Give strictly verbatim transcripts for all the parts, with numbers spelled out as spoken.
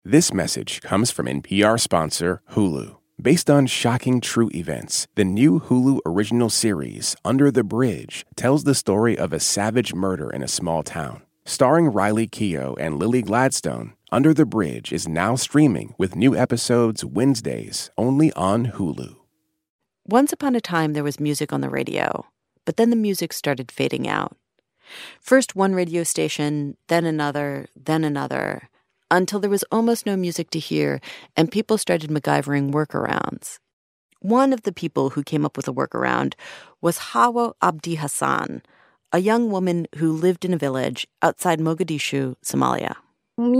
This message comes from N P R sponsor Hulu. Based on shocking true events, the new Hulu original series, Under the Bridge, tells the story of a savage murder in a small town. Starring Riley Keough and Lily Gladstone, Under the Bridge is now streaming with new episodes Wednesdays only on Hulu. Once upon a time, there was music on the radio, but then the music started fading out. First one radio station, then another, then another, until there was almost no music to hear, and people started MacGyvering workarounds. One of the people who came up with a workaround was Hawa Abdi Hassan, a young woman who lived in a village outside Mogadishu, Somalia. We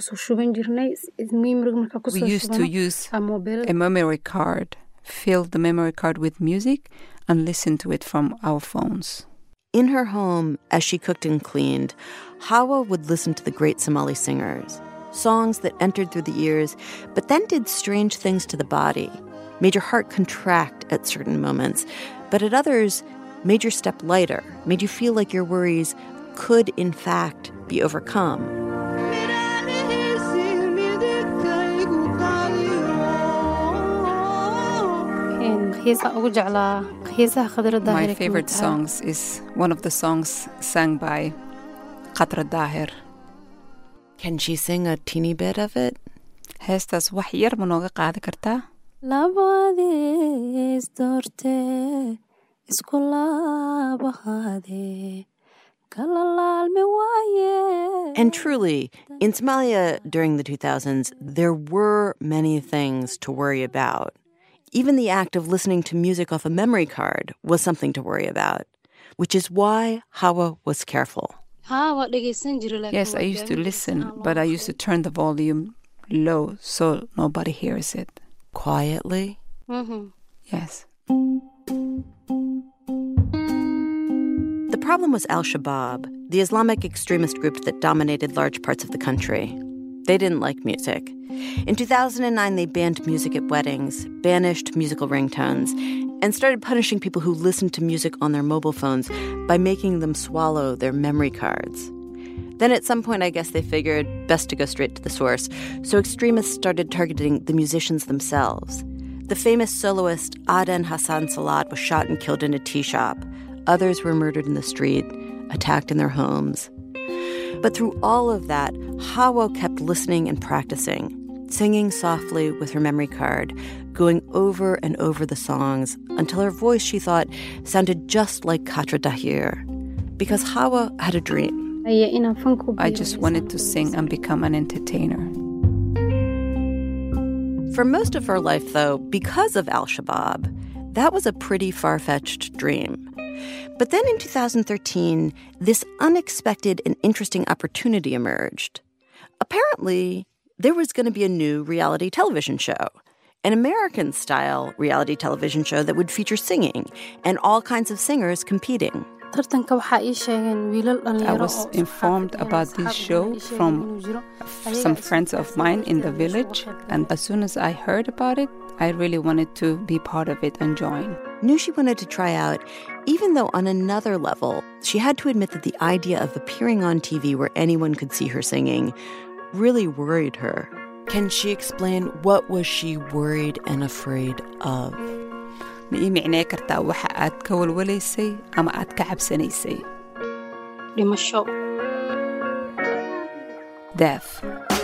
used to use a memory card, fill the memory card with music, and listen to it from our phones. In her home, as she cooked and cleaned, Hawa would listen to the great Somali singers, songs that entered through the ears, but then did strange things to the body, made your heart contract at certain moments, but at others made your step lighter, made you feel like your worries could, in fact, be overcome. My favorite songs is one of the songs sung by Khatra Daher. Can she sing a teeny bit of it? Heestaas wax yar ma nooga qaadi kartaa? Labadiis doorte isku laabahade kala laalmi waaye. And truly, in Somalia during the two thousands, there were many things to worry about. Even the act of listening to music off a memory card was something to worry about, which is why Hawa was careful. Yes, I used to listen, but I used to turn the volume low so nobody hears it. Quietly? Mm-hmm. Yes. The problem was Al-Shabaab, the Islamic extremist group that dominated large parts of the country. They didn't like music. In two thousand nine, they banned music at weddings, banished musical ringtones, and started punishing people who listened to music on their mobile phones by making them swallow their memory cards. Then at some point, I guess they figured best to go straight to the source, so extremists started targeting the musicians themselves. The famous soloist Aden Hassan Salat was shot and killed in a tea shop. Others were murdered in the street, attacked in their homes. But through all of that, Hawa kept listening and practicing, singing softly with her memory card, going over and over the songs until her voice, she thought, sounded just like Khatra Daher. Because Hawa had a dream. I just wanted to sing and become an entertainer. For most of her life, though, because of Al-Shabaab, that was a pretty far-fetched dream. But then in two thousand thirteen, this unexpected and interesting opportunity emerged. Apparently, there was going to be a new reality television show, an American-style reality television show that would feature singing and all kinds of singers competing. I was informed about this show from some friends of mine in the village, and as soon as I heard about it, I really wanted to be part of it and join. Knew she wanted to try out, even though on another level, she had to admit that the idea of appearing on T V where anyone could see her singing really worried her. Can she explain what was she worried and afraid of? Ma ii micnee kartaa waxa aad ka walwalaysay ama aad ka cabsanaysay? Dhimasho. Death.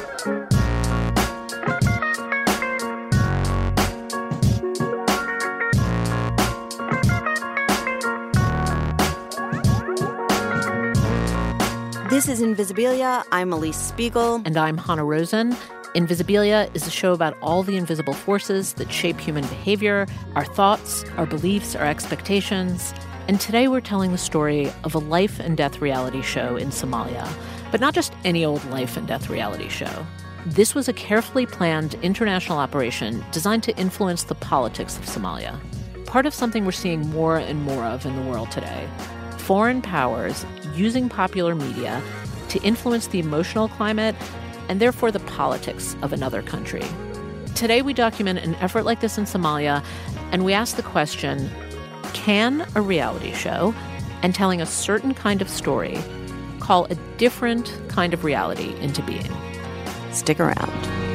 This is Invisibilia. I'm Elise Spiegel. And I'm Hannah Rosen. Invisibilia is a show about all the invisible forces that shape human behavior, our thoughts, our beliefs, our expectations. And today we're telling the story of a life and death reality show in Somalia. But not just any old life and death reality show. This was a carefully planned international operation designed to influence the politics of Somalia. Part of something we're seeing more and more of in the world today. Foreign powers using popular media to influence the emotional climate and therefore the politics of another country. Today we document an effort like this in Somalia, and we ask the question, can a reality show and telling a certain kind of story call a different kind of reality into being? Stick around.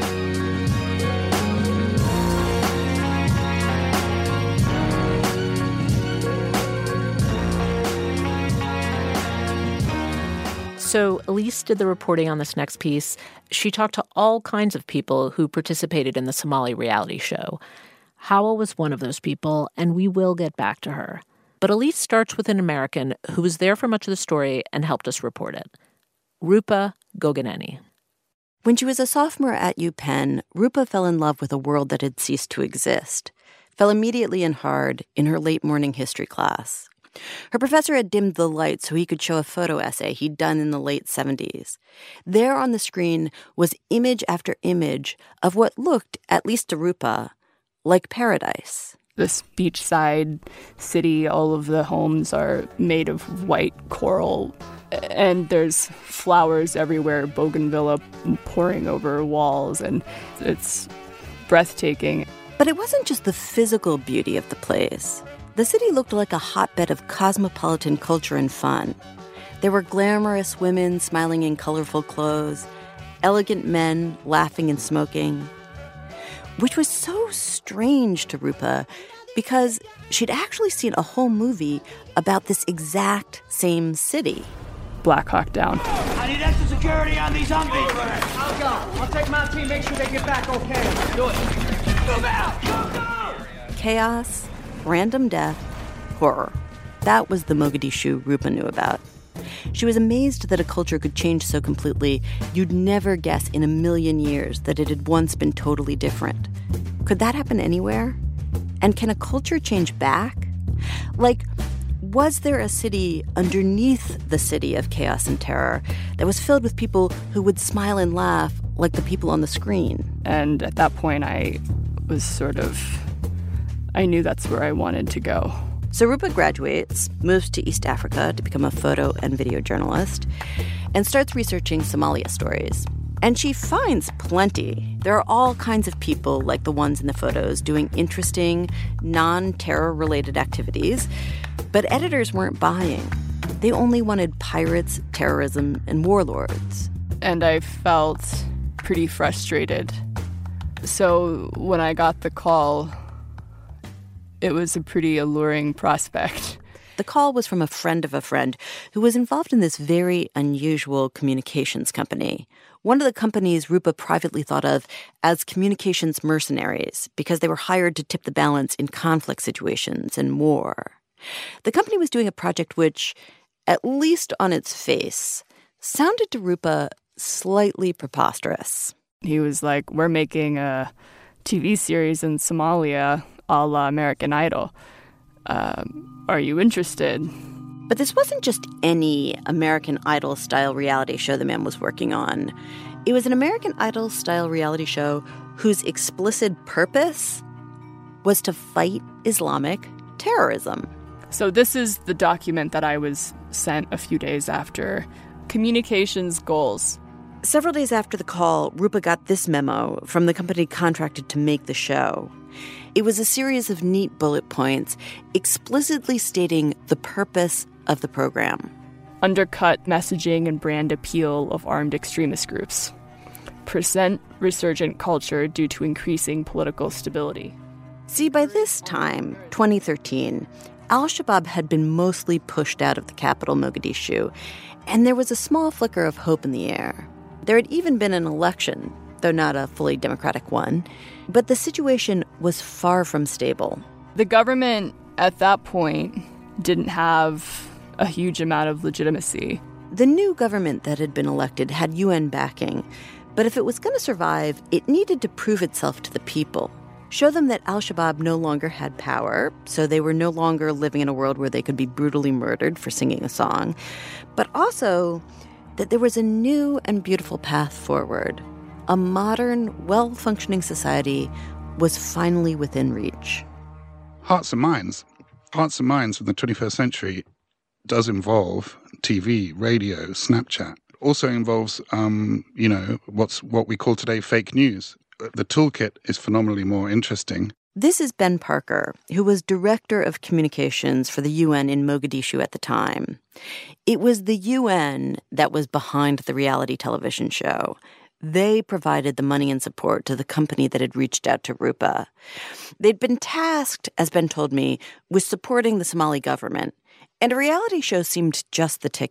So Elise did the reporting on this next piece. She talked to all kinds of people who participated in the Somali reality show. Howell was one of those people, and we will get back to her. But Elise starts with an American who was there for much of the story and helped us report it. Rupa Gogineni. When she was a sophomore at UPenn, Rupa fell in love with a world that had ceased to exist, fell immediately in hard in her late morning history class. Her professor had dimmed the light so he could show a photo essay he'd done in the late seventies. There on the screen was image after image of what looked, at least to Rupa, like paradise. This beachside city, all of the homes are made of white coral, and there's flowers everywhere, bougainvillea pouring over walls, and it's breathtaking. But it wasn't just the physical beauty of the place. The city looked like a hotbed of cosmopolitan culture and fun. There were glamorous women smiling in colorful clothes, elegant men laughing and smoking, which was so strange to Rupa because she'd actually seen a whole movie about this exact same city. Black Hawk Down. I need extra security on these Humvees. I'll go. I'll take my team, make sure they get back okay. Do it. Move out. Go, go. Chaos, random death, horror. That was the Mogadishu Rupa knew about. She was amazed that a culture could change so completely, you'd never guess in a million years that it had once been totally different. Could that happen anywhere? And can a culture change back? Like, was there a city underneath the city of chaos and terror that was filled with people who would smile and laugh like the people on the screen? And at that point, I was sort of, I knew that's where I wanted to go. So Rupa graduates, moves to East Africa to become a photo and video journalist, and starts researching Somalia stories. And she finds plenty. There are all kinds of people like the ones in the photos doing interesting, non-terror-related activities. But editors weren't buying. They only wanted pirates, terrorism, and warlords. And I felt pretty frustrated. So when I got the call, it was a pretty alluring prospect. The call was from a friend of a friend who was involved in this very unusual communications company. One of the companies Rupa privately thought of as communications mercenaries because they were hired to tip the balance in conflict situations and war. The company was doing a project which, at least on its face, sounded to Rupa slightly preposterous. He was like, we're making a T V series in Somalia a la American Idol. Um, are you interested? But this wasn't just any American Idol-style reality show the man was working on. It was an American Idol-style reality show whose explicit purpose was to fight Islamic terrorism. So this is the document that I was sent a few days after. Communications goals. Several days after the call, Rupa got this memo from the company contracted to make the show. It was a series of neat bullet points explicitly stating the purpose of the program. Undercut messaging and brand appeal of armed extremist groups. Present resurgent culture due to increasing political stability. See, by this time, twenty thirteen, al-Shabaab had been mostly pushed out of the capital, Mogadishu, and there was a small flicker of hope in the air. There had even been an election, though not a fully democratic one, but the situation was far from stable. The government at that point didn't have a huge amount of legitimacy. The new government that had been elected had U N backing, but if it was going to survive, it needed to prove itself to the people. Show them that al-Shabaab no longer had power, so they were no longer living in a world where they could be brutally murdered for singing a song, but also that there was a new and beautiful path forward. A modern, well-functioning society was finally within reach. Hearts and Minds. Hearts and Minds from the twenty-first century does involve T V, radio, Snapchat. Also involves, um, you know, what's what we call today fake news. The toolkit is phenomenally more interesting. This is Ben Parker, who was director of communications for the U N in Mogadishu at the time. It was the U N that was behind the reality television show. They provided the money and support to the company that had reached out to Rupa. They'd been tasked, as Ben told me, with supporting the Somali government, and a reality show seemed just the ticket.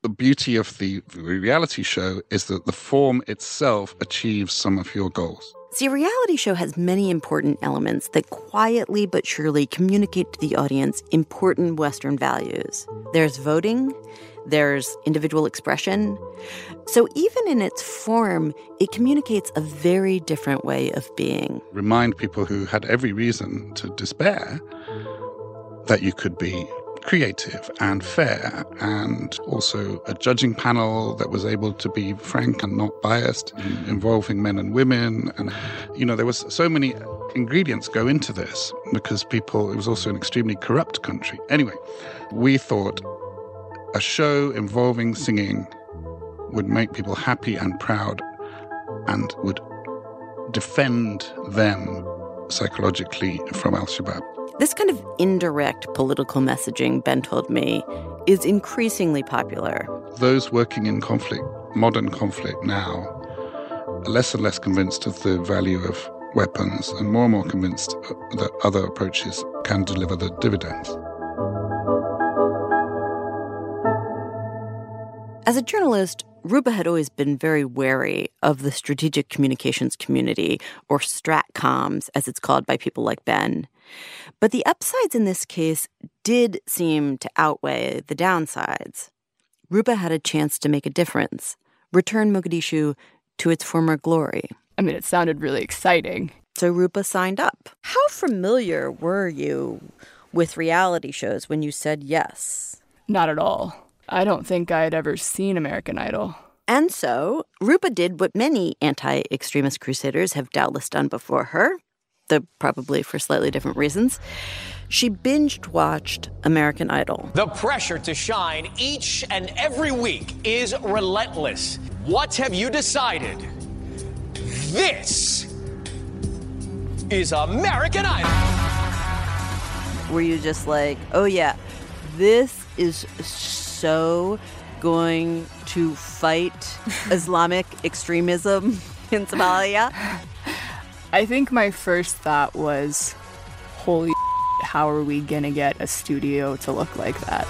the beauty of the reality show is that the form itself achieves some of your goals. See, a reality show has many important elements that quietly but surely communicate to the audience important Western values. There's voting, there's individual expression. So even in its form, it communicates a very different way of being. Remind people who had every reason to despair that you could be creative and fair, and also a judging panel that was able to be frank and not biased, involving men and women. And, you know, there was so many ingredients go into this because people, it was also an extremely corrupt country. Anyway, we thought a show involving singing would make people happy and proud and would defend them psychologically from Al-Shabaab. This kind of indirect political messaging, Ben told me, is increasingly popular. Those working in conflict, modern conflict now, are less and less convinced of the value of weapons and more and more convinced that other approaches can deliver the dividends. As a journalist, Rupa had always been very wary of the strategic communications community, or stratcoms, as it's called by people like Ben. But the upsides in this case did seem to outweigh the downsides. Rupa had a chance to make a difference, return Mogadishu to its former glory. I mean, it sounded really exciting. So Rupa signed up. How familiar were you with reality shows when you said yes? Not at all. I don't think I'd ever seen American Idol. And so Rupa did what many anti-extremist crusaders have doubtless done before her, though probably for slightly different reasons. She binge-watched American Idol. The pressure to shine each and every week is relentless. What have you decided? This is American Idol. Were you just like, oh yeah, this is so going to fight Islamic extremism in Somalia? I think my first thought was, holy shit, how are we going to get a studio to look like that?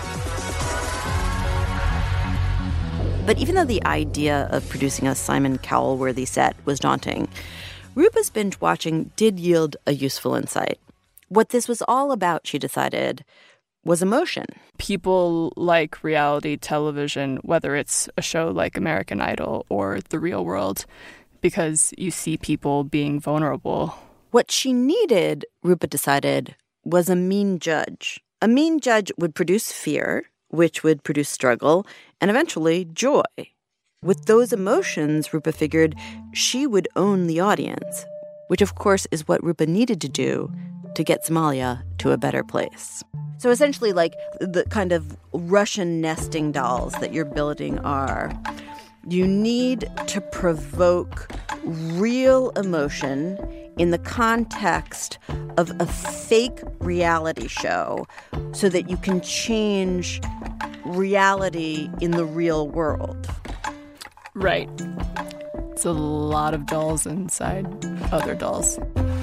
But even though the idea of producing a Simon Cowell-worthy set was daunting, Rupa's binge watching did yield a useful insight. What this was all about, she decided, was emotion. People like reality television, whether it's a show like American Idol or The Real World, because you see people being vulnerable. What she needed, Rupa decided, was a mean judge. A mean judge would produce fear, which would produce struggle, and eventually joy. With those emotions, Rupa figured she would own the audience, which of course is what Rupa needed to do to get Somalia to a better place. So essentially, like the kind of Russian nesting dolls that you're building are, you need to provoke real emotion in the context of a fake reality show so that you can change reality in the real world. Right. It's a lot of dolls inside other dolls.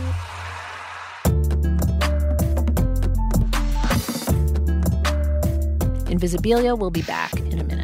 Invisibilia will be back in a minute.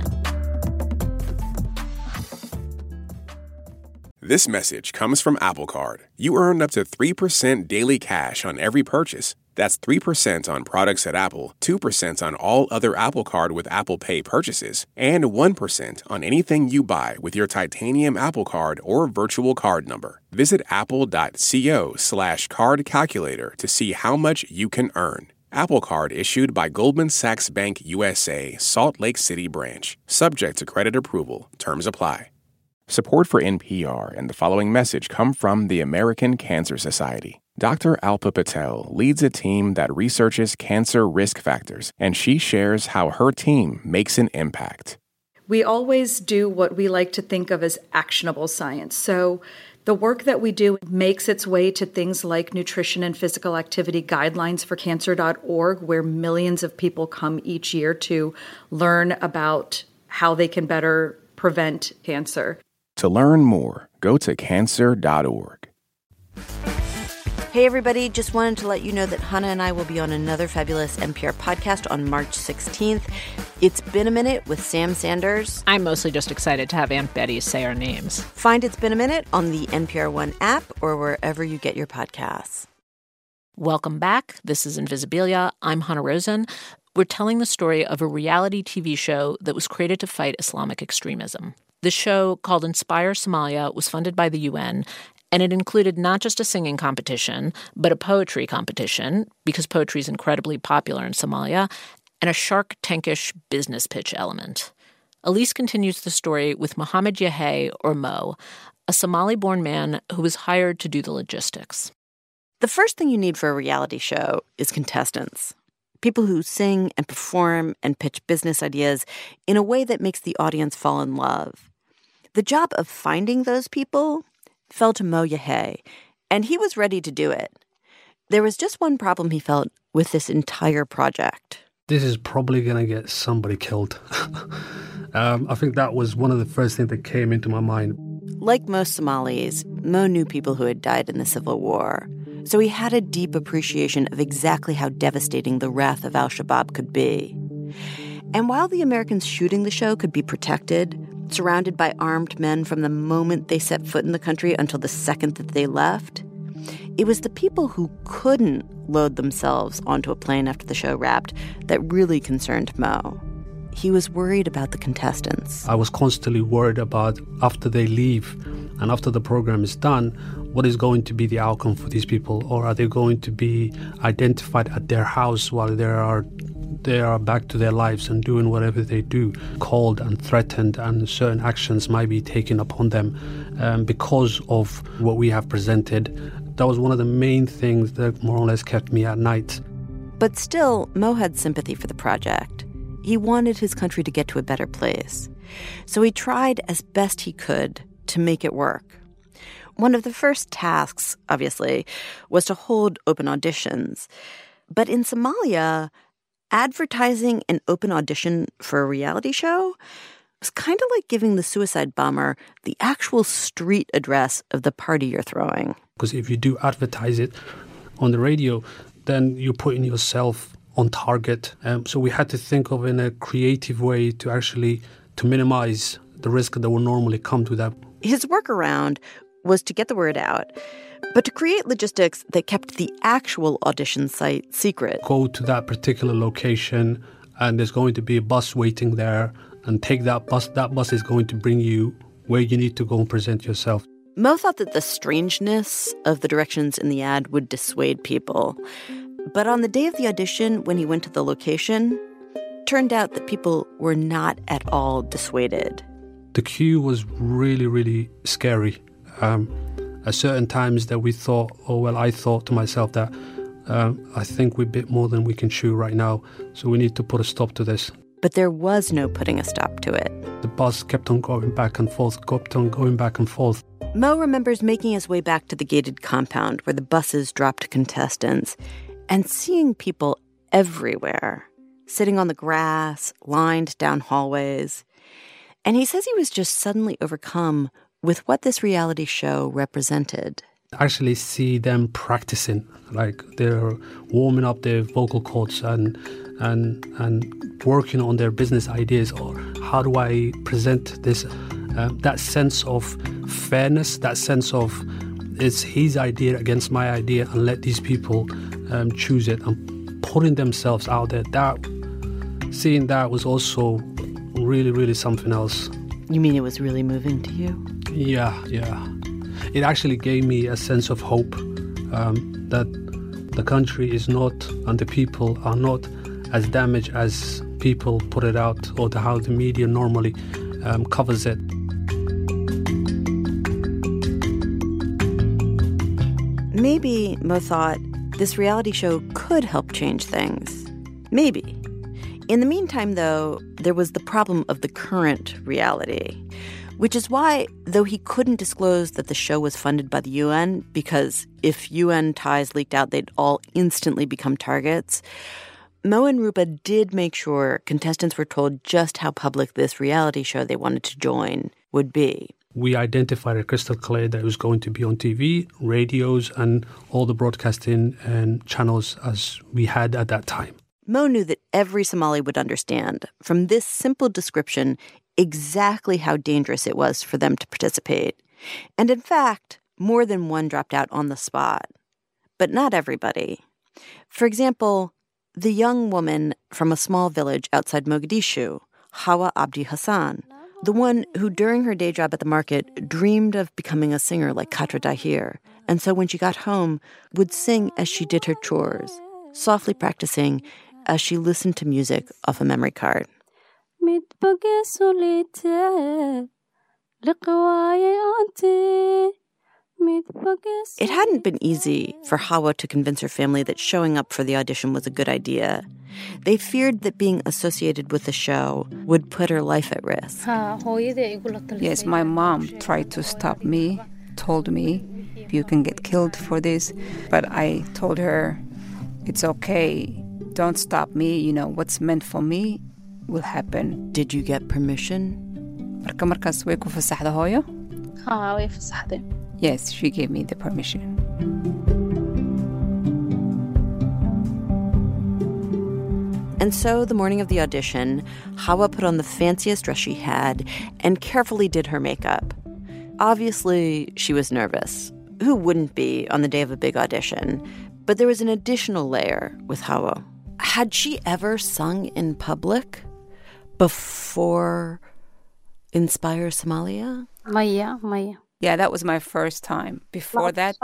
This message comes from Apple Card. You earn up to three percent daily cash on every purchase. That's three percent on products at Apple, two percent on all other Apple Card with Apple Pay purchases, and one percent on anything you buy with your titanium Apple Card or virtual card number. Visit apple.co slash card calculator to see how much you can earn. Apple Card issued by Goldman Sachs Bank U S A, Salt Lake City branch. Subject to credit approval. Terms apply. Support for N P R and the following message come from the American Cancer Society. Doctor Alpa Patel leads a team that researches cancer risk factors, and she shares how her team makes an impact. We always do what we like to think of as actionable science. So the work that we do makes its way to things like nutrition and physical activity guidelines for cancer dot org, where millions of people come each year to learn about how they can better prevent cancer. To learn more, go to cancer dot org. Hey, everybody, just wanted to let you know that Hannah and I will be on another fabulous N P R podcast on March sixteenth. It's Been a Minute with Sam Sanders. I'm mostly just excited to have Aunt Betty say our names. Find It's Been a Minute on the N P R One app or wherever you get your podcasts. Welcome back. This is Invisibilia. I'm Hannah Rosen. We're telling the story of a reality T V show that was created to fight Islamic extremism. The show, called Inspire Somalia, was funded by the U N, and it included not just a singing competition, but a poetry competition, because poetry is incredibly popular in Somalia, and a Shark Tankish business pitch element. Elise continues the story with Mohammed Yahey, or Mo, a Somali-born man who was hired to do the logistics. The first thing you need for a reality show is contestants. People who sing and perform and pitch business ideas in a way that makes the audience fall in love. The job of finding those people fell to Mo Yahey, and he was ready to do it. There was just one problem he felt with this entire project. This is probably going to get somebody killed. um, I think that was one of the first things that came into my mind. Like most Somalis, Mo knew people who had died in the civil war. So he had a deep appreciation of exactly how devastating the wrath of al-Shabaab could be. And while the Americans shooting the show could be protected, surrounded by armed men from the moment they set foot in the country until the second that they left, it was the people who couldn't load themselves onto a plane after the show wrapped that really concerned Mo. He was worried about the contestants. I was constantly worried about after they leave and after the program is done, what is going to be the outcome for these people? Or are they going to be identified at their house while they are they are back to their lives and doing whatever they do, called and threatened, and certain actions might be taken upon them um, because of what we have presented? That was one of the main things that more or less kept me at night. But still, Mo had sympathy for the project. He wanted his country to get to a better place. So he tried as best he could to make it work. One of the first tasks, obviously, was to hold open auditions. But in Somalia, advertising an open audition for a reality show was kind of like giving the suicide bomber the actual street address of the party you're throwing. Because if you do advertise it on the radio, then you're putting yourself on target. Um, so we had to think of in a creative way to actually to minimize the risk that will normally come to that. His workaround was to get the word out, but to create logistics that kept the actual audition site secret. Go to that particular location, and there's going to be a bus waiting there, and take that bus. That bus is going to bring you where you need to go and present yourself. Mo thought that the strangeness of the directions in the ad would dissuade people. But on the day of the audition, when he went to the location, turned out that people were not at all dissuaded. The queue was really, really scary. Um, at certain times that we thought, oh, well, I thought to myself that um, I think we're a bit more than we can chew right now, so we need to put a stop to this. But there was no putting a stop to it. The bus kept on going back and forth, kept on going back and forth. Mo remembers making his way back to the gated compound where the buses dropped contestants and seeing people everywhere, sitting on the grass, lined down hallways. And he says he was just suddenly overcome with what this reality show represented. Actually see them practicing, like they're warming up their vocal cords and and and working on their business ideas, or how do I present this? Uh, that sense of fairness, that sense of it's his idea against my idea, and let these people um, choose it, and putting themselves out there. That seeing that was also really, really something else. You mean it was really moving to you? Yeah, yeah. It actually gave me a sense of hope um, that the country is not, and the people are not as damaged as people put it out, or the, how the media normally um, covers it. Maybe Mo thought this reality show could help change things. Maybe. In the meantime, though, there was the problem of the current reality, which is why, though he couldn't disclose that the show was funded by the U N, because if U N ties leaked out, they'd all instantly become targets, Mo and Rupa did make sure contestants were told just how public this reality show they wanted to join would be. we identified it crystal clear that it was going to be on T V, radios, and all the broadcasting and channels as we had at that time. Mo knew that every Somali would understand, from this simple description, exactly how dangerous it was for them to participate. And in fact, more than one dropped out on the spot. But not everybody. For example, the young woman from a small village outside Mogadishu, Hawa Abdi Hassan, the one who during her day job at the market dreamed of becoming a singer like Khatra Dahir, and so when she got home would sing as she did her chores, softly practicing as she listened to music off a memory card. It hadn't been easy for Hawa to convince her family that showing up for the audition was a good idea. They feared that being associated with the show would put her life at risk. Yes, my mom tried to stop me, told me, you can get killed for this. But I told her, it's okay, don't stop me, you know, what's meant for me will happen. Did you get permission? Yes, she gave me the permission. And so the morning of the audition, Hawa put on the fanciest dress she had and carefully did her makeup. Obviously, she was nervous. Who wouldn't be on the day of a big audition? But there was an additional layer with Hawa. Had she ever sung in public before Inspire Somalia? Maya, Maya. Yeah, that was my first time. Before that,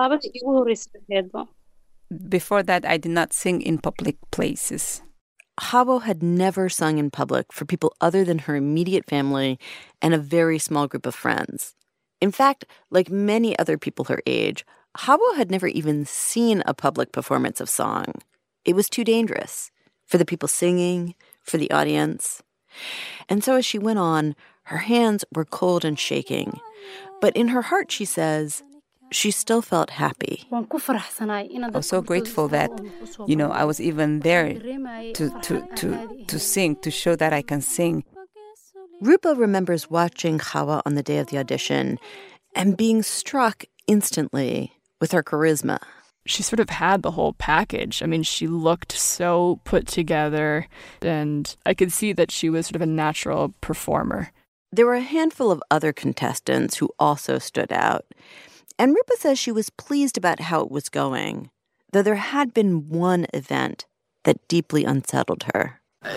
before that, I did not sing in public places. Hawa had never sung in public for people other than her immediate family and a very small group of friends. In fact, like many other people her age, Hawa had never even seen a public performance of song. It was too dangerous for the people singing, for the audience. And so as she went on, her hands were cold and shaking. But in her heart, she says, she still felt happy. I was so grateful that, you know, I was even there to, to, to, to sing, to show that I can sing. Rupa remembers watching Hawa on the day of the audition and being struck instantly with her charisma. She sort of had the whole package. I mean, she looked so put together, and I could see that she was sort of a natural performer. There were a handful of other contestants who also stood out. And Rupa says she was pleased about how it was going, though there had been one event that deeply unsettled her.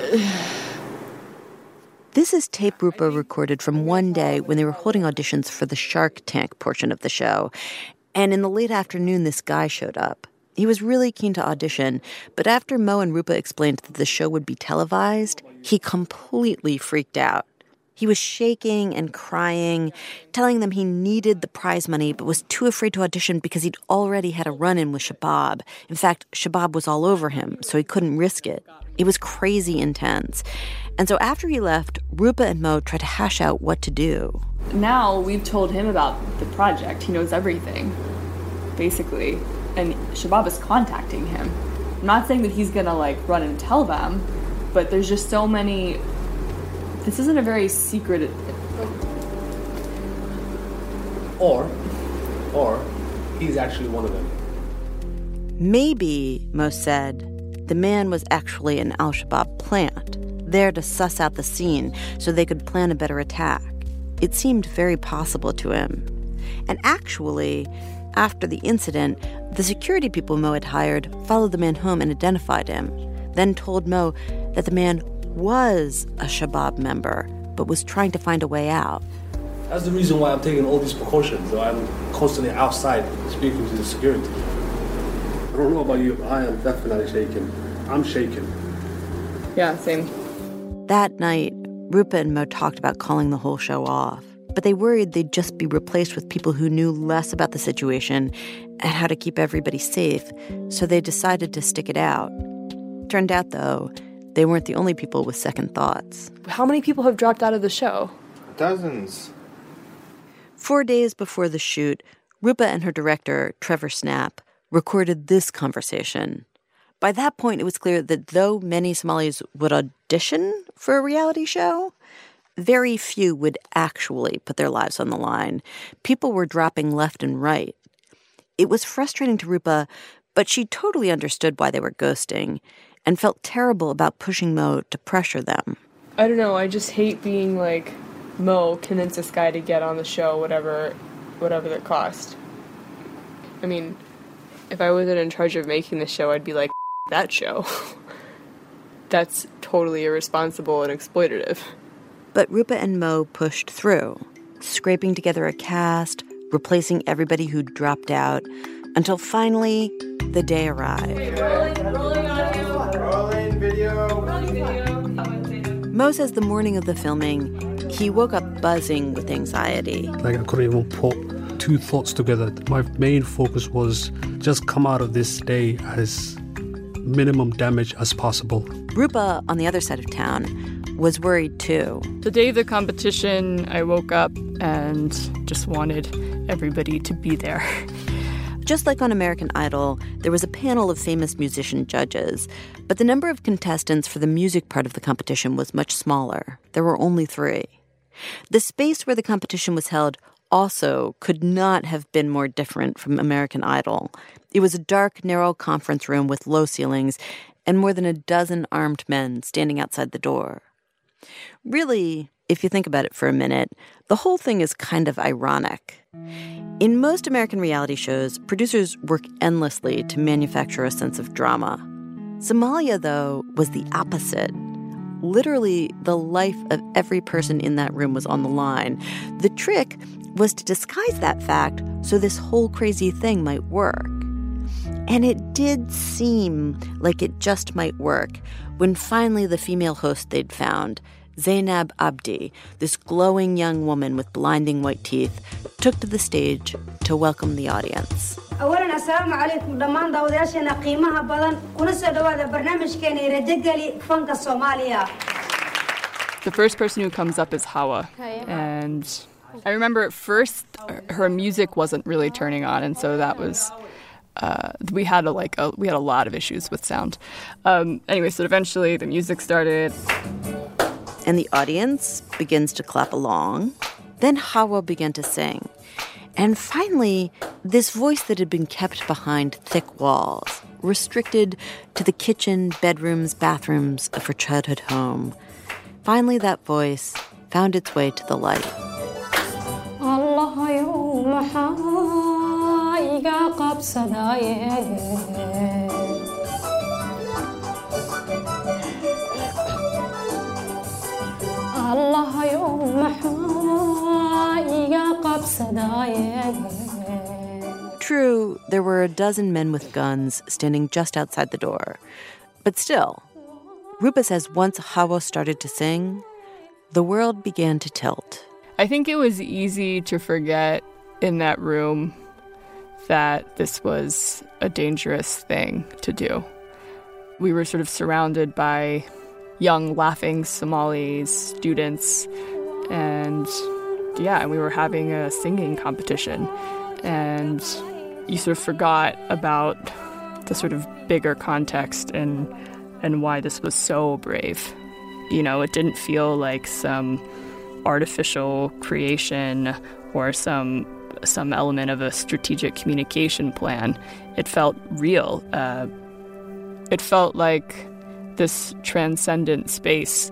This is tape Rupa recorded from one day when they were holding auditions for the Shark Tank portion of the show. And in the late afternoon, this guy showed up. He was really keen to audition, but after Mo and Rupa explained that the show would be televised, he completely freaked out. He was shaking and crying, telling them he needed the prize money but was too afraid to audition because he'd already had a run-in with Shabab. In fact, Shabab was all over him, so he couldn't risk it. It was crazy intense. And so after he left, Rupa and Mo tried to hash out what to do. Now we've told him about the project. He knows everything, basically. And Shabab is contacting him. I'm not saying that he's going to, like, run and tell them, but there's just so many... This isn't a very secret... Or, or, he's actually one of them. Maybe, Mo said, the man was actually an al-Shabaab plant, there to suss out the scene so they could plan a better attack. It seemed very possible to him. And actually, after the incident, the security people Mo had hired followed the man home and identified him, then told Mo that the man was a Shabab member, but was trying to find a way out. That's the reason why I'm taking all these precautions. I'm constantly outside speaking to the security. I don't know about you, but I am definitely shaking. I'm shaking. Yeah, same. That night, Rupa and Mo talked about calling the whole show off, but they worried they'd just be replaced with people who knew less about the situation and how to keep everybody safe, so they decided to stick it out. Turned out, though, they weren't the only people with second thoughts. How many people have dropped out of the show? Dozens. Four days before the shoot, Rupa and her director, Trevor Snap, recorded this conversation. By that point, it was clear that though many Somalis would audition for a reality show, very few would actually put their lives on the line. People were dropping left and right. It was frustrating to Rupa, but she totally understood why they were ghosting and felt terrible about pushing Mo to pressure them. I don't know, I just hate being like, Mo, convince this guy to get on the show, whatever, whatever the cost. I mean, if I wasn't in charge of making the show, I'd be like, that show. That's totally irresponsible and exploitative. But Rupa and Mo pushed through, scraping together a cast, replacing everybody who'd dropped out, until finally the day arrived. Rolling video. Mo says the morning of the filming, he woke up buzzing with anxiety. Like I couldn't even put two thoughts together. My main focus was just come out of this day as minimum damage as possible. Rupa, on the other side of town, was worried too. The day of the competition, I woke up and just wanted everybody to be there. Just like on American Idol, there was a panel of famous musician judges, but the number of contestants for the music part of the competition was much smaller. There were only three. The space where the competition was held also could not have been more different from American Idol. It was a dark, narrow conference room with low ceilings and more than a dozen armed men standing outside the door. Really, if you think about it for a minute, the whole thing is kind of ironic. In most American reality shows, producers work endlessly to manufacture a sense of drama. Somalia, though, was the opposite. Literally, the life of every person in that room was on the line. The trick was to disguise that fact so this whole crazy thing might work. And it did seem like it just might work when finally the female host they'd found, Zainab Abdi, this glowing young woman with blinding white teeth, took to the stage to welcome the audience. أولاً السلام عليكم دمان داودياشنا قيمها بدن كنا سدوا هذا برنامج كان يردقلي فنك الصومالية. The first person who comes up is Hawa, and I remember at first her music wasn't really turning on, and so that was uh, we had a like a, we had a lot of issues with sound. Um, anyway, so eventually the music started. And the audience begins to clap along. Then Hawa began to sing. And finally, this voice that had been kept behind thick walls, restricted to the kitchen, bedrooms, bathrooms of her childhood home. Finally, that voice found its way to the light. True, there were a dozen men with guns standing just outside the door. But still, Rupa says once Hawa started to sing, the world began to tilt. I think it was easy to forget in that room that this was a dangerous thing to do. We were sort of surrounded by young, laughing Somalis, students, and yeah, and we were having a singing competition. And you sort of forgot about the sort of bigger context and and why this was so brave. You know, it didn't feel like some artificial creation or some some element of a strategic communication plan. It felt real. Uh, it felt like this transcendent space.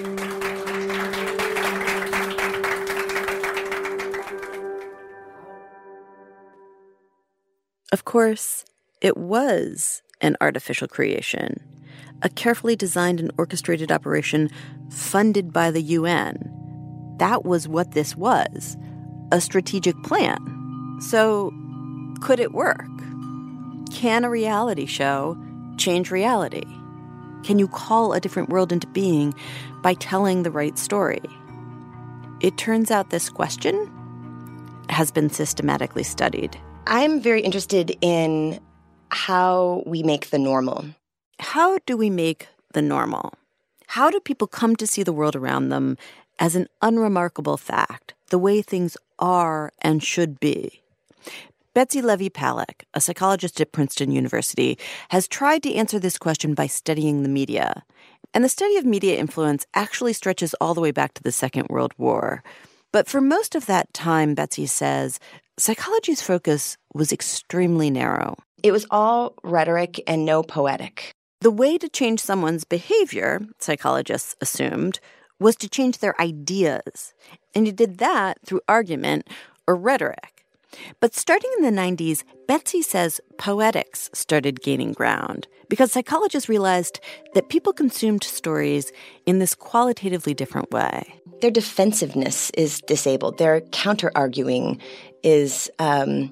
Of course, it was an artificial creation, a carefully designed and orchestrated operation funded by the U N. That was what this was, a strategic plan. So, could it work? Can a reality show change reality? Can you call a different world into being by telling the right story? It turns out this question has been systematically studied. I'm very interested in how we make the normal. How do we make the normal? How do people come to see the world around them as an unremarkable fact, the way things are and should be? Betsy Levy-Pallack, a psychologist at Princeton University, has tried to answer this question by studying the media. And the study of media influence actually stretches all the way back to the Second World War. But for most of that time, Betsy says, psychology's focus was extremely narrow. It was all rhetoric and no poetic. The way to change someone's behavior, psychologists assumed, was to change their ideas. And you did that through argument or rhetoric. But starting in the nineties, Betsy says poetics started gaining ground because psychologists realized that people consumed stories in this qualitatively different way. Their defensiveness is disabled. Their counter-arguing is, um,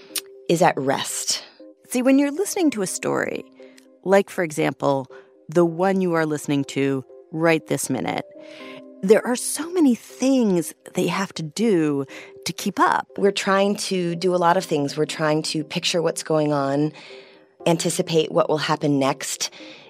is at rest. See, when you're listening to a story, like, for example, the one you are listening to right this minute, there are so many things that you have to do to keep up. We're trying to do a lot of things. We're trying to picture what's going on, anticipate what will happen next.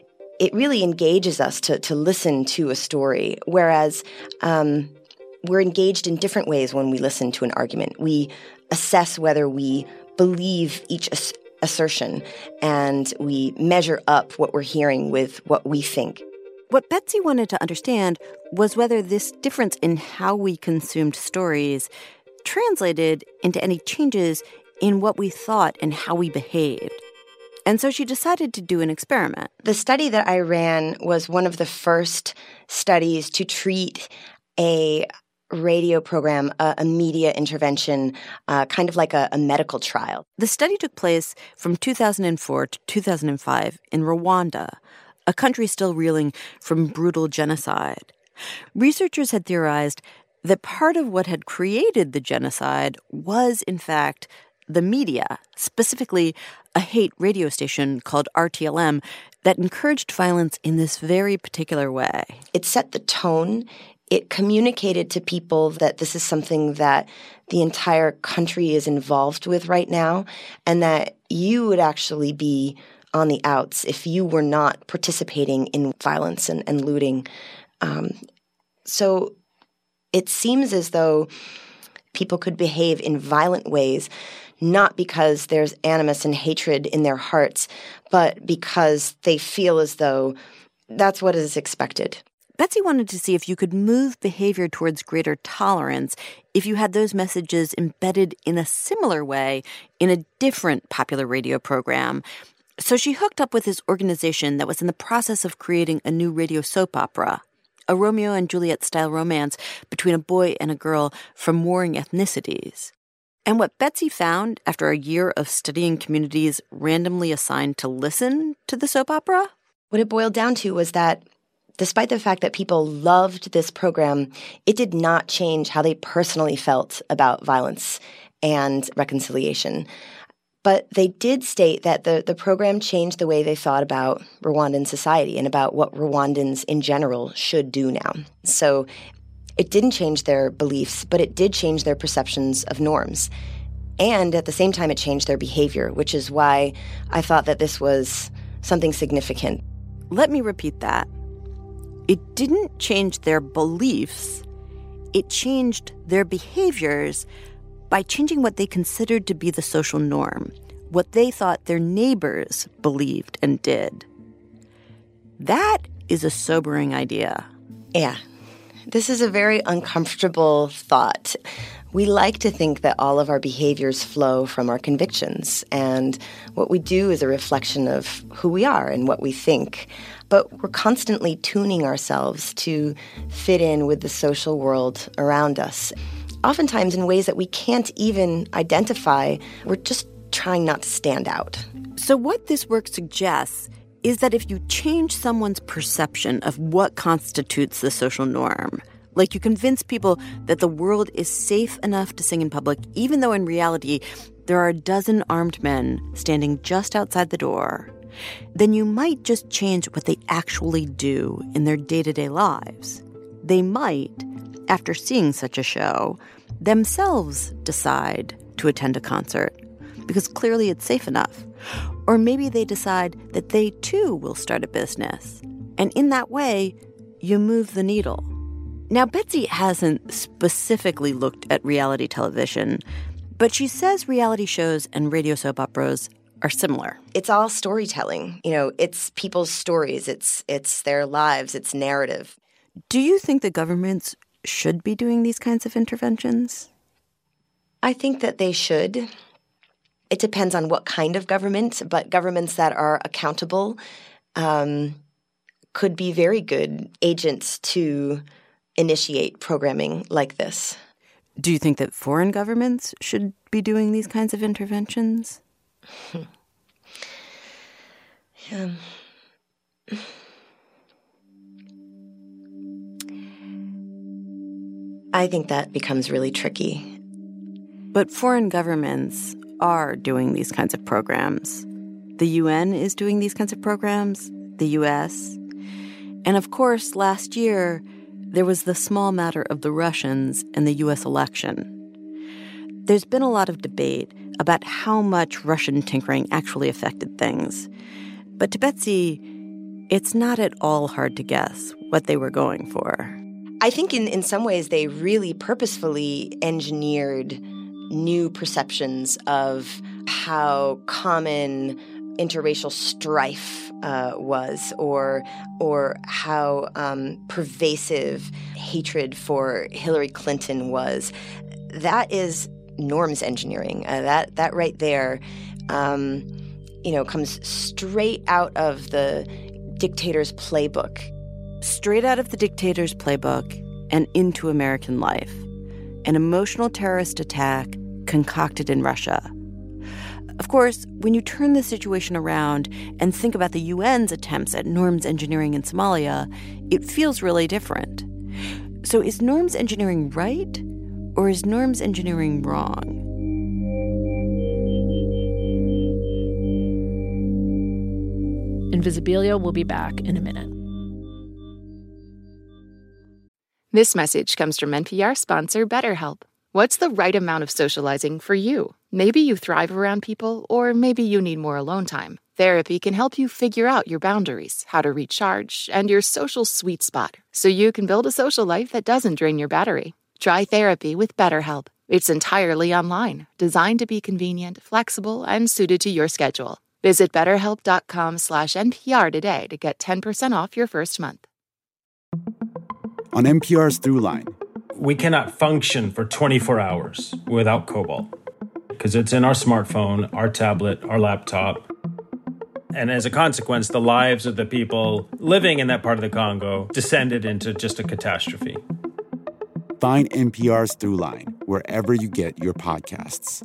It really engages us to, to listen to a story, whereas um, we're engaged in different ways when we listen to an argument. We assess whether we believe each ass- assertion, and we measure up what we're hearing with what we think. What Betsy wanted to understand was whether this difference in how we consumed stories translated into any changes in what we thought and how we behaved. And so she decided to do an experiment. The study that I ran was one of the first studies to treat a radio program, a, a media intervention, uh, kind of like a, a medical trial. The study took place from two thousand four to two thousand five in Rwanda, a country still reeling from brutal genocide. Researchers had theorized that part of what had created the genocide was, in fact, the media, specifically a hate radio station called R T L M that encouraged violence in this very particular way. It set the tone. It communicated to people that this is something that the entire country is involved with right now, and that you would actually be on the outs if you were not participating in violence and, and looting. Um, so it seems as though people could behave in violent ways, not because there's animus and hatred in their hearts, but because they feel as though that's what is expected. Betsy wanted to see if you could move behavior towards greater tolerance if you had those messages embedded in a similar way in a different popular radio program. So she hooked up with this organization that was in the process of creating a new radio soap opera, a Romeo and Juliet-style romance between a boy and a girl from warring ethnicities. And what Betsy found after a year of studying communities randomly assigned to listen to the soap opera? What it boiled down to was that despite the fact that people loved this program, it did not change how they personally felt about violence and reconciliation. But they did state that the, the program changed the way they thought about Rwandan society and about what Rwandans in general should do now. So it didn't change their beliefs, but it did change their perceptions of norms. And at the same time, it changed their behavior, which is why I thought that this was something significant. Let me repeat that. It didn't change their beliefs. It changed their behaviors by changing what they considered to be the social norm, what they thought their neighbors believed and did. That is a sobering idea. Yeah. This is a very uncomfortable thought. We like to think that all of our behaviors flow from our convictions, and what we do is a reflection of who we are and what we think. But we're constantly tuning ourselves to fit in with the social world around us, oftentimes in ways that we can't even identify. We're just trying not to stand out. So what this work suggests is that if you change someone's perception of what constitutes the social norm, like you convince people that the world is safe enough to sing in public, even though in reality there are a dozen armed men standing just outside the door, then you might just change what they actually do in their day-to-day lives. They might, after seeing such a show, themselves decide to attend a concert because clearly it's safe enough. Or maybe they decide that they, too, will start a business. And in that way, you move the needle. Now, Betsy hasn't specifically looked at reality television, but she says reality shows and radio soap operas are similar. It's all storytelling. You know, it's people's stories. It's it's their lives. It's narrative. Do you think the governments should be doing these kinds of interventions? I think that they should. It depends on what kind of government, but governments that are accountable um, could be very good agents to initiate programming like this. Do you think that foreign governments should be doing these kinds of interventions? um, I think that becomes really tricky. But foreign governments are doing these kinds of programs. The U N is doing these kinds of programs, the U S. And of course, last year, there was the small matter of the Russians and the U S election. There's been a lot of debate about how much Russian tinkering actually affected things. But to Betsy, it's not at all hard to guess what they were going for. I think in, in some ways they really purposefully engineered new perceptions of how common interracial strife uh, was, or or how um, pervasive hatred for Hillary Clinton was. That is norms engineering. Uh, that that right there, um, you know, comes straight out of the dictator's playbook. Straight out of the dictator's playbook and into American life. An emotional terrorist attack concocted in Russia. Of course, when you turn the situation around and think about the U N's attempts at norms engineering in Somalia, it feels really different. So is norms engineering right, or is norms engineering wrong? Invisibilia will be back in a minute. This message comes from N P R sponsor BetterHelp. What's the right amount of socializing for you? Maybe you thrive around people, or maybe you need more alone time. Therapy can help you figure out your boundaries, how to recharge, and your social sweet spot, so you can build a social life that doesn't drain your battery. Try therapy with BetterHelp. It's entirely online, designed to be convenient, flexible, and suited to your schedule. Visit betterhelp.com slash NPR today to get ten percent off your first month. On N P R's Throughline, we cannot function for twenty-four hours without cobalt because it's in our smartphone, our tablet, our laptop. And as a consequence, the lives of the people living in that part of the Congo descended into just a catastrophe. Find N P R's Throughline wherever you get your podcasts.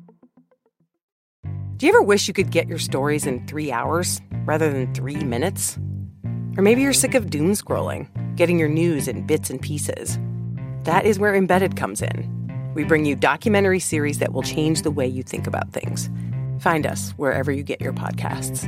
Do you ever wish you could get your stories in three hours rather than three minutes? Or maybe you're sick of doom scrolling, getting your news in bits and pieces. That is where Embedded comes in. We bring you documentary series that will change the way you think about things. Find us wherever you get your podcasts.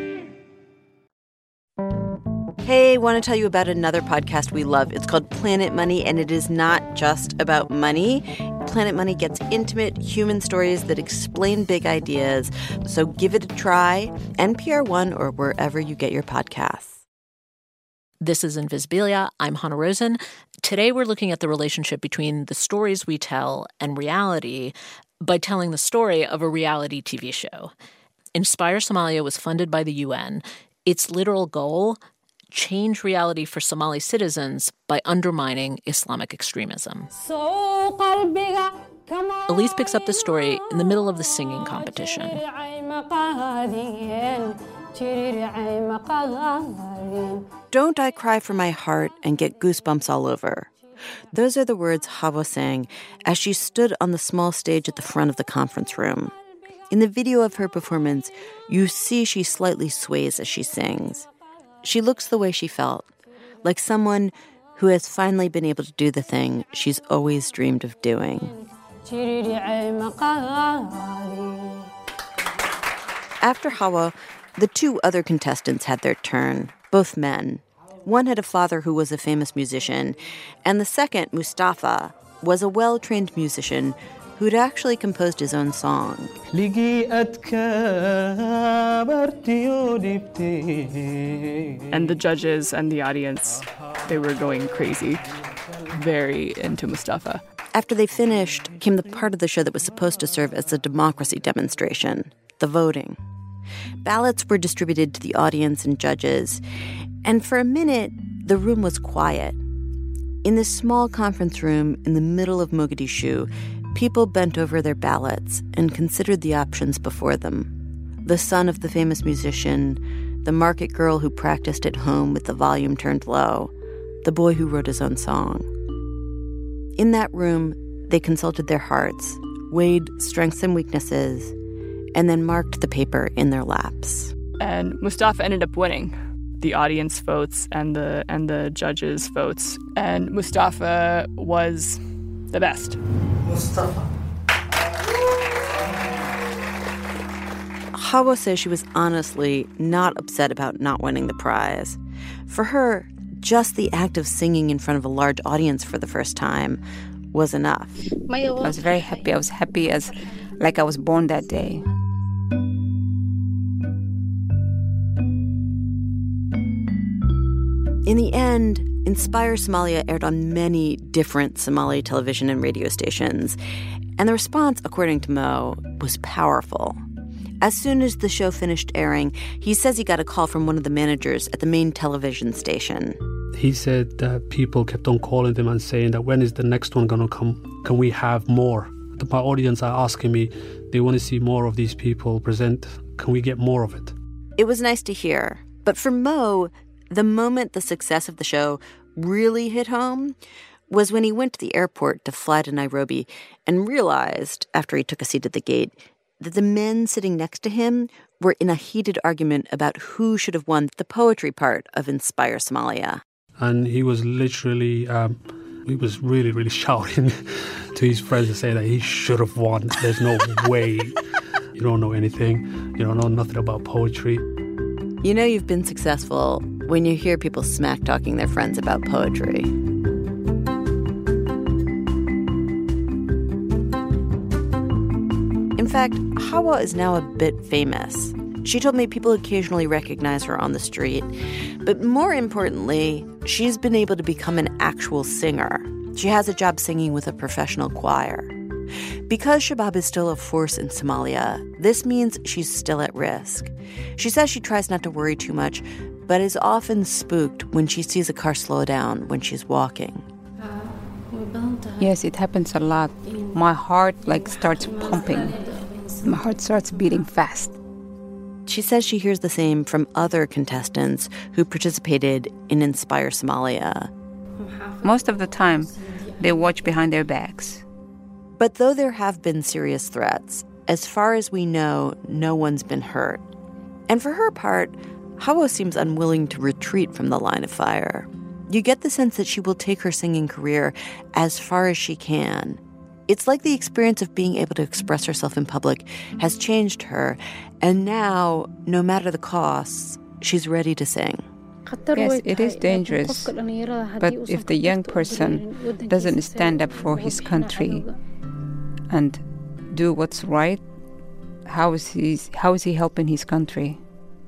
Hey, want to tell you about another podcast we love. It's called Planet Money, and it is not just about money. Planet Money gets intimate human stories that explain big ideas. So give it a try. N P R One or wherever you get your podcasts. This is Invisibilia. I'm Hannah Rosen. Today we're looking at the relationship between the stories we tell and reality by telling the story of a reality T V show. Inspire Somalia was funded by the U N. Its literal goal, change reality for Somali citizens by undermining Islamic extremism. Elise picks up the story in the middle of the singing competition. Don't I cry for my heart and get goosebumps all over? Those are the words Hawa sang as she stood on the small stage at the front of the conference room. In the video of her performance, you see she slightly sways as she sings. She looks the way she felt, like someone who has finally been able to do the thing she's always dreamed of doing. After Hawa, the two other contestants had their turn, both men. One had a father who was a famous musician, and the second, Mustafa, was a well-trained musician who'd actually composed his own song. And the judges and the audience, they were going crazy, very into Mustafa. After they finished came the part of the show that was supposed to serve as a democracy demonstration, the voting. Ballots were distributed to the audience and judges, and for a minute, the room was quiet. In this small conference room in the middle of Mogadishu, people bent over their ballots and considered the options before them. The son of the famous musician, the market girl who practiced at home with the volume turned low, the boy who wrote his own song. In that room, they consulted their hearts, weighed strengths and weaknesses, and then marked the paper in their laps. And Mustafa ended up winning the audience votes and the and the judges' votes. And Mustafa was the best. Mustafa. Hawa says she was honestly not upset about not winning the prize. For her, just the act of singing in front of a large audience for the first time was enough. I was very happy. I was happy as like I was born that day. In the end, Inspire Somalia aired on many different Somali television and radio stations, and the response, according to Mo, was powerful. As soon as the show finished airing, he says he got a call from one of the managers at the main television station. He said that people kept on calling them and saying that when is the next one going to come? Can we have more? My audience are asking me, they want to see more of these people present. Can we get more of it? It was nice to hear. But for Mo, the moment the success of the show really hit home was when he went to the airport to fly to Nairobi and realized, after he took a seat at the gate, that the men sitting next to him were in a heated argument about who should have won the poetry part of Inspire Somalia. And he was literally, um, he was really, really shouting to his friends to say that he should have won. There's no way. You don't know anything. You don't know nothing about poetry. You know you've been successful when you hear people smack-talking their friends about poetry. In fact, Hawa is now a bit famous. She told me people occasionally recognize her on the street. But more importantly, she's been able to become an actual singer. She has a job singing with a professional choir. Because Shabab is still a force in Somalia, this means she's still at risk. She says she tries not to worry too much, but is often spooked when she sees a car slow down when she's walking. Yes, it happens a lot. My heart like starts pumping. My heart starts beating fast. She says she hears the same from other contestants who participated in Inspire Somalia. Most of the time, they watch behind their backs. But though there have been serious threats, as far as we know, no one's been hurt. And for her part, Hawa seems unwilling to retreat from the line of fire. You get the sense that she will take her singing career as far as she can. It's like the experience of being able to express herself in public has changed her, and now, no matter the costs, she's ready to sing. Yes, it is dangerous, but if the young person doesn't stand up for his country and do what's right, how is he, how is he helping his country?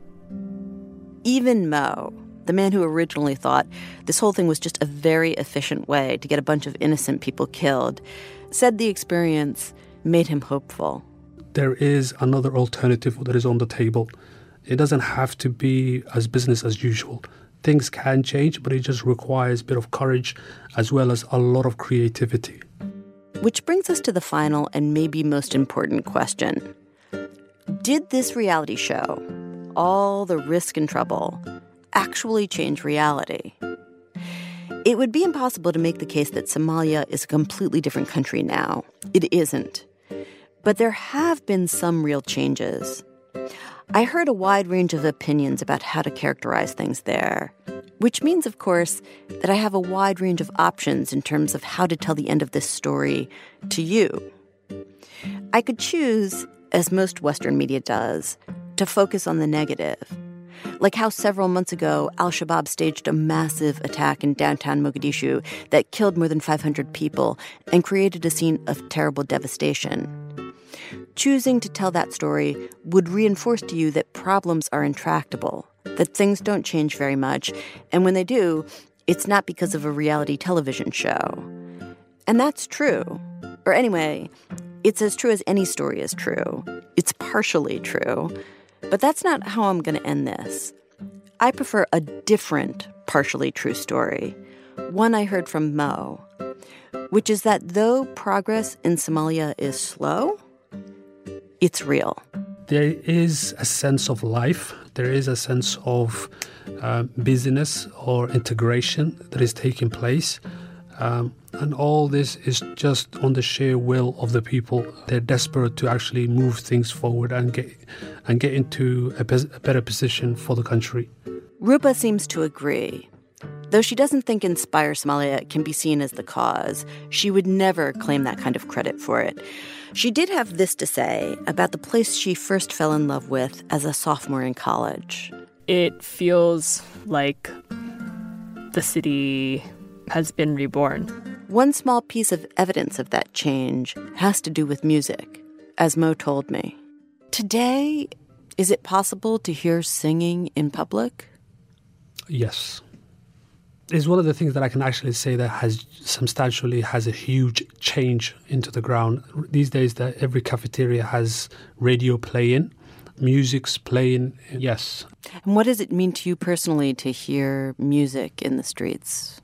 Even Mo, the man who originally thought this whole thing was just a very efficient way to get a bunch of innocent people killed, said the experience made him hopeful. There is another alternative that is on the table. It doesn't have to be as business as usual. Things can change, but it just requires a bit of courage as well as a lot of creativity. Which brings us to the final and maybe most important question. Did this reality show, all the risk and trouble, actually change reality? It would be impossible to make the case that Somalia is a completely different country now. It isn't. But there have been some real changes. I heard a wide range of opinions about how to characterize things there, which means, of course, that I have a wide range of options in terms of how to tell the end of this story to you. I could choose, as most Western media does, to focus on the negative. Like how several months ago, al-Shabaab staged a massive attack in downtown Mogadishu that killed more than five hundred people and created a scene of terrible devastation. Choosing to tell that story would reinforce to you that problems are intractable, that things don't change very much, and when they do, it's not because of a reality television show. And that's true. Or anyway, it's as true as any story is true. It's partially true. But that's not how I'm going to end this. I prefer a different partially true story, one I heard from Mo, which is that though progress in Somalia is slow, it's real. There is a sense of life. There is a sense of uh, business or integration that is taking place. Um, and all this is just on the sheer will of the people. They're desperate to actually move things forward and get and get into a, a better position for the country. Rupa seems to agree. Though she doesn't think Inspire Somalia can be seen as the cause, she would never claim that kind of credit for it. She did have this to say about the place she first fell in love with as a sophomore in college. It feels like the city has been reborn. One small piece of evidence of that change has to do with music, as Mo told me. Today, is it possible to hear singing in public? Yes. It's one of the things that I can actually say that has substantially has a huge change into the ground. These days, that every cafeteria has radio playing, music's playing, yes. And what does it mean to you personally to hear music in the streets?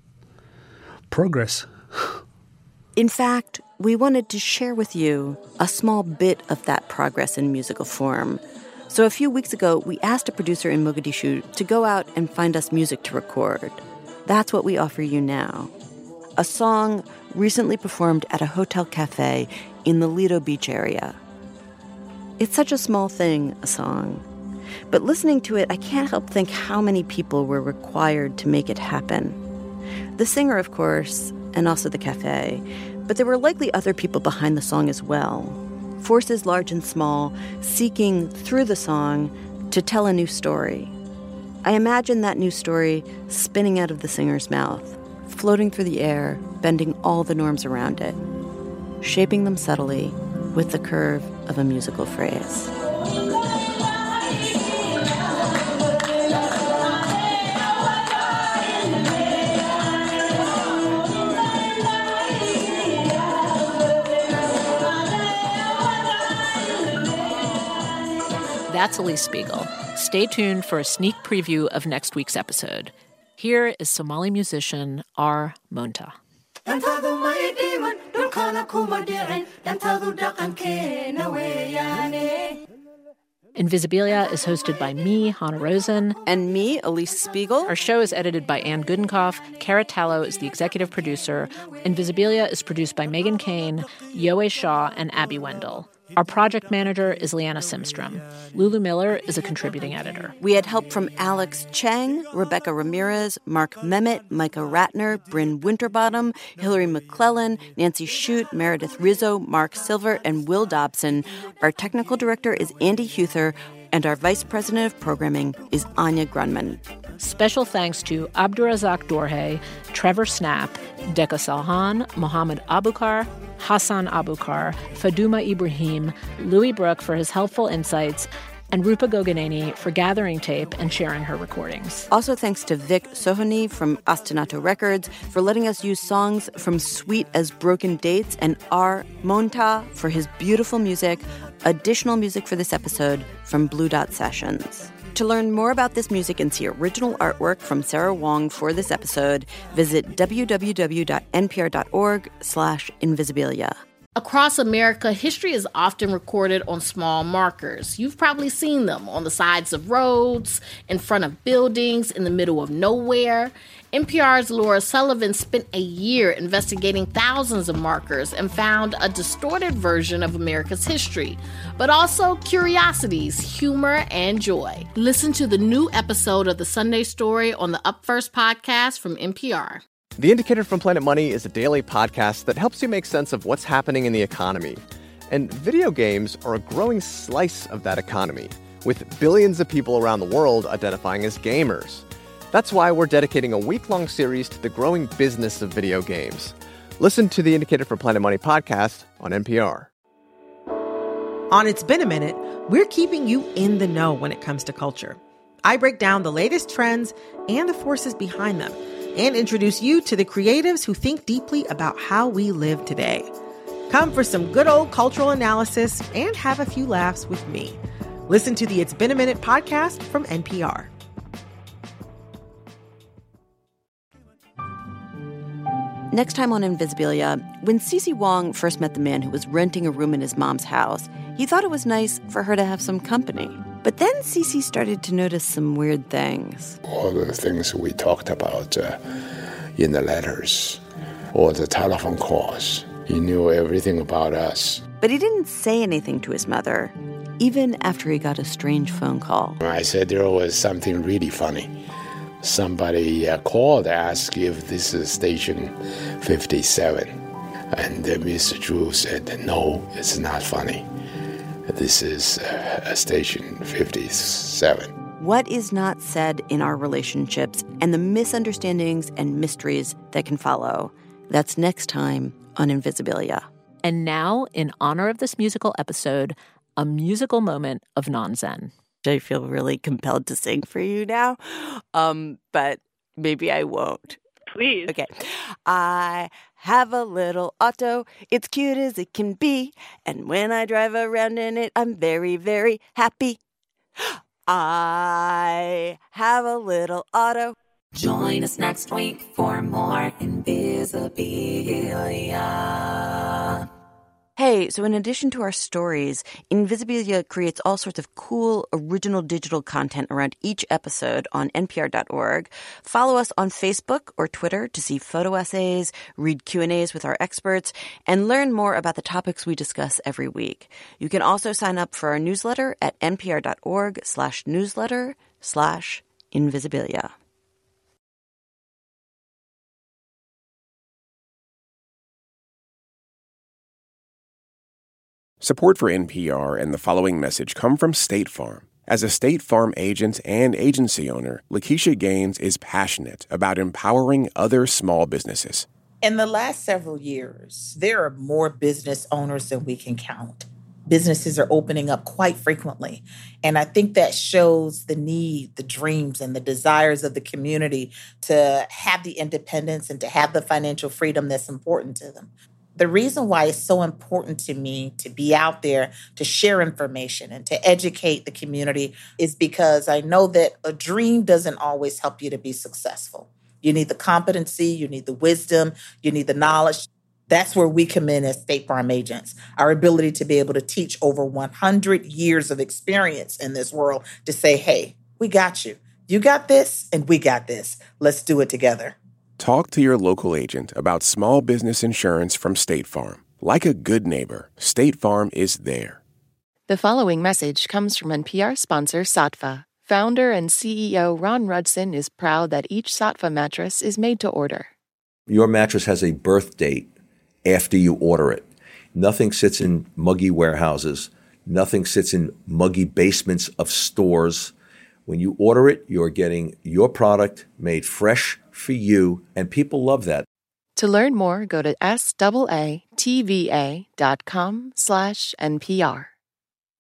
Progress. In fact, we wanted to share with you a small bit of that progress in musical form. So a few weeks ago, we asked a producer in Mogadishu to go out and find us music to record. That's what we offer you now. A song recently performed at a hotel cafe in the Lido Beach area. It's such a small thing, a song. But listening to it, I can't help think how many people were required to make it happen. The singer, of course, and also the cafe. But there were likely other people behind the song as well. Forces large and small, seeking through the song to tell a new story. I imagine that new story spinning out of the singer's mouth, floating through the air, bending all the norms around it, shaping them subtly with the curve of a musical phrase. That's Elise Spiegel. Stay tuned for a sneak preview of next week's episode. Here is Somali musician R. Monta. Invisibilia is hosted by me, Hannah Rosen. And me, Elise Spiegel. Our show is edited by Ann Gudenkoff. Kara Tallow is the executive producer. Invisibilia is produced by Megan Kane, Yoe Shaw, and Abby Wendell. Our project manager is Leanna Simstrom. Lulu Miller is a contributing editor. We had help from Alex Cheng, Rebecca Ramirez, Mark Memmott, Micah Ratner, Bryn Winterbottom, Hillary McClellan, Nancy Shute, Meredith Rizzo, Mark Silver, and Will Dobson. Our technical director is Andy Huther, and our vice president of programming is Anya Grunman. Special thanks to Abdurazak Dorhe, Trevor Snap, Deka Salhan, Mohammed Abukar, Hassan Abukar, Faduma Ibrahim, Louis Brooke for his helpful insights, and Rupa Goganeni for gathering tape and sharing her recordings. Also thanks to Vic Sohoni from Ostinato Records for letting us use songs from Sweet as Broken Dates, and R. Monta for his beautiful music. Additional music for this episode from Blue Dot Sessions. To learn more about this music and see original artwork from Sarah Wong for this episode, visit www.npr.org slash invisibilia. Across America, history is often recorded on small markers. You've probably seen them on the sides of roads, in front of buildings, in the middle of nowhere. N P R's Laura Sullivan spent a year investigating thousands of markers and found a distorted version of America's history, but also curiosities, humor, and joy. Listen to the new episode of The Sunday Story on the Up First podcast from N P R. The Indicator from Planet Money is a daily podcast that helps you make sense of what's happening in the economy. And video games are a growing slice of that economy, with billions of people around the world identifying as gamers. That's why we're dedicating a week-long series to the growing business of video games. Listen to the Indicator from Planet Money podcast on N P R. On It's Been a Minute, we're keeping you in the know when it comes to culture. I break down the latest trends and the forces behind them, and introduce you to the creatives who think deeply about how we live today. Come for some good old cultural analysis and have a few laughs with me. Listen to the It's Been a Minute podcast from N P R. Next time on Invisibilia, when Cece Wong first met the man who was renting a room in his mom's house, he thought it was nice for her to have some company. But then Cece started to notice some weird things. All the things we talked about uh, in the letters, or the telephone calls. He knew everything about us. But he didn't say anything to his mother, even after he got a strange phone call. I said there was something really funny. Somebody uh, called, asked if this is station fifty-seven. And uh, Mister Drew said, no, it's not funny. This is uh, station fifty-seven. What is not said in our relationships and the misunderstandings and mysteries that can follow. That's next time on Invisibilia. And now, in honor of this musical episode, a musical moment of Nanzen. I feel really compelled to sing for you now, um, but maybe I won't. Please. Okay. I have a little auto. It's cute as it can be. And when I drive around in it, I'm very, very happy. I have a little auto. Join us next week for more Invisibilia. Hey, so in addition to our stories, Invisibilia creates all sorts of cool, original digital content around each episode on N P R dot org. Follow us on Facebook or Twitter to see photo essays, read Q and A's with our experts, and learn more about the topics we discuss every week. You can also sign up for our newsletter at N P R dot org slash newsletter slash Invisibilia. Support for N P R and the following message come from State Farm. As a State Farm agent and agency owner, Lakeisha Gaines is passionate about empowering other small businesses. In the last several years, there are more business owners than we can count. Businesses are opening up quite frequently. And I think that shows the need, the dreams, and the desires of the community to have the independence and to have the financial freedom that's important to them. The reason why it's so important to me to be out there to share information and to educate the community is because I know that a dream doesn't always help you to be successful. You need the competency, you need the wisdom, you need the knowledge. That's where we come in as State Farm agents. Our ability to be able to teach over one hundred years of experience in this world to say, hey, we got you. You got this and we got this. Let's do it together. Talk to your local agent about small business insurance from State Farm. Like a good neighbor, State Farm is there. The following message comes from N P R sponsor Saatva. Founder and C E O Ron Rudson is proud that each Saatva mattress is made to order. Your mattress has a birth date after you order it. Nothing sits in muggy warehouses. Nothing sits in muggy basements of stores. When you order it, you're getting your product made fresh for you, and people love that. To learn more, go to S A A T V A dot com slash N P R.